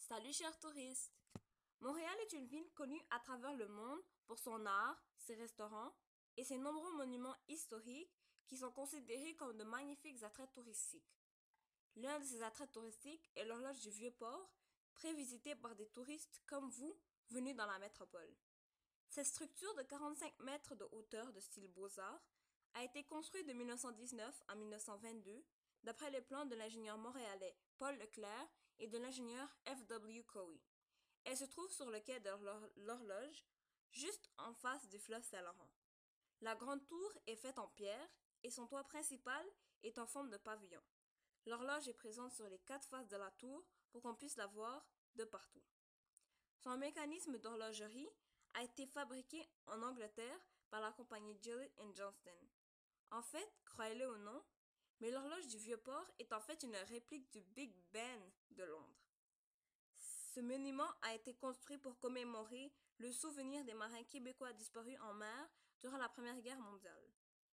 Salut chers touristes! Montréal est une ville connue à travers le monde pour son art, ses restaurants et ses nombreux monuments historiques qui sont considérés comme de magnifiques attraits touristiques. L'un de ces attraits touristiques est l'horloge du Vieux-Port, très visitée par des touristes comme vous venus dans la métropole. Cette structure de 45 mètres de hauteur de style Beaux-Arts a été construite de 1919 à 1922 d'après les plans de l'ingénieur montréalais Paul Leclerc et de l'ingénieur F.W. Cowie. Elle se trouve sur le quai de l'Horloge, juste en face du fleuve Saint-Laurent. La grande tour est faite en pierre et son toit principal est en forme de pavillon. L'horloge est présente sur les 4 faces de la tour pour qu'on puisse la voir de partout. Son mécanisme d'horlogerie a été fabriqué en Angleterre par la compagnie Gillett Johnston. En fait, croyez-le ou non, mais l'horloge du Vieux-Port est en fait une réplique du Big Ben de Londres. Ce monument a été construit pour commémorer le souvenir des marins québécois disparus en mer durant la Première Guerre mondiale.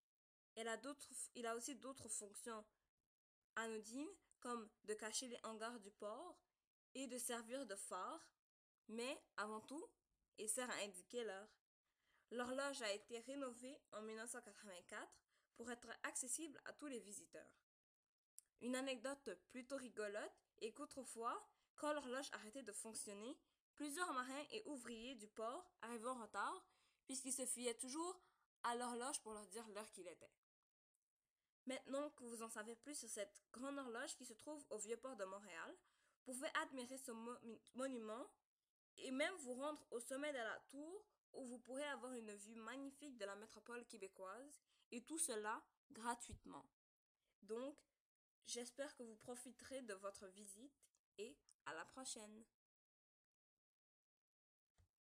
Il a aussi d'autres fonctions anodines, comme de cacher les hangars du port et de servir de phare, mais avant tout, il sert à indiquer l'heure. L'horloge a été rénovée en 1984 pour être accessible à tous les visiteurs. Une anecdote plutôt rigolote est qu'autrefois, quand l'horloge arrêtait de fonctionner, plusieurs marins et ouvriers du port arrivaient en retard puisqu'ils se fiaient toujours à l'horloge pour leur dire l'heure qu'il était. Maintenant que vous en savez plus sur cette grande horloge qui se trouve au Vieux-Port de Montréal, vous pouvez admirer ce monument et même vous rendre au sommet de la tour où vous pourrez avoir une vue magnifique de la métropole québécoise et tout cela gratuitement. Donc, j'espère que vous profiterez de votre visite et à la prochaine.